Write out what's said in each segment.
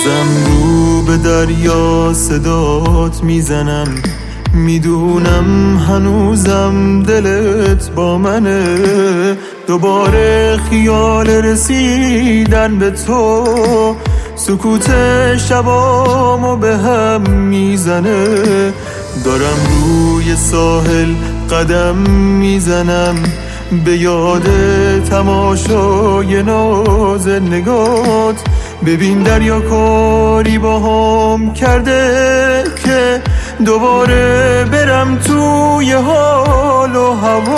بازم رو به دریا صدات میزنم، میدونم هنوزم دلت با منه. دوباره خیال رسیدن به تو سکوت شبامو به هم میزنه. دارم روی ساحل قدم میزنم، به یاد تماشای ناز نگات. ببین دریا کاری با هم کرده که دوباره برم توی حال و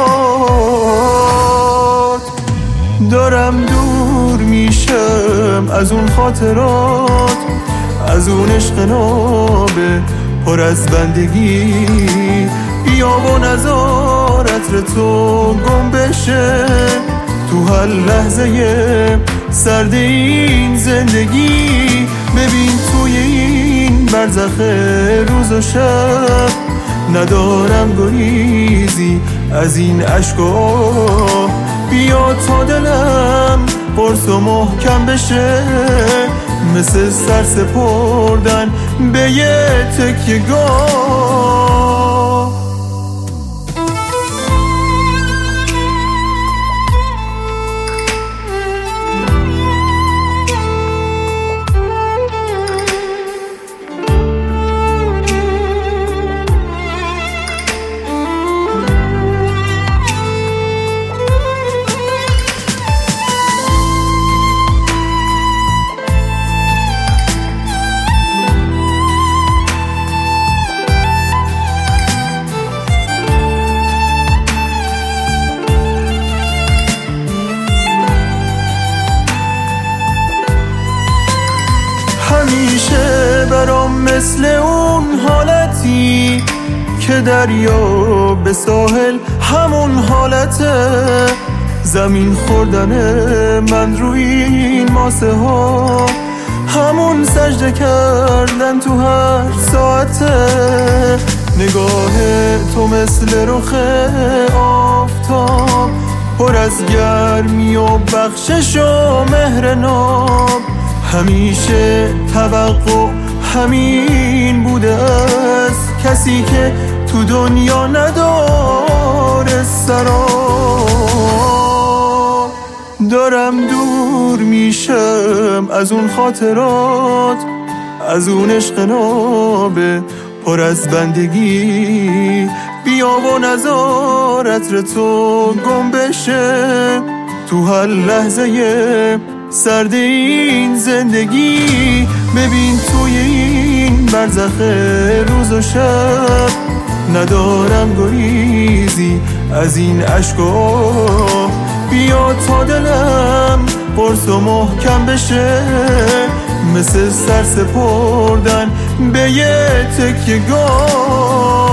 هوات. دارم دور میشم از اون خاطرات، از اون عشق نابه پر از بندگی. بیا و نذار عطر تو گم بشه تو هر لحظه سرد این زندگی. ببین توی این برزخ روز و شب ندارم گریزی از این عشق و آه. بیا تا دلم قرص و محکم بشه، مثل سر سپردن به یه تکیه‌گاه. همیشه برام مثل اون حالتی که دریا به ساحل همون حالته. زمین خوردن من روی این ماسه ها، همون سجده کردن تو هر ساعته. نگاه تو مثل رخ آفتاب، پر از گرمی و بخشش و مهر ناب. همیشه توقع همین بوده از کسی که تو دنیا نداره سراب. دارم دور میشم از اون خاطرات، از اون عشق نابه پر از بندگی. بیا و نذار عطر تو گم بشه تو هر لحظه سرد این زندگی. ببین توی این برزخ روز و شب ندارم گریزی از این عشق و آه. بیا تا دلم قرص و محکم بشه، مثل سر سپردن به یه تکیه‌گاه.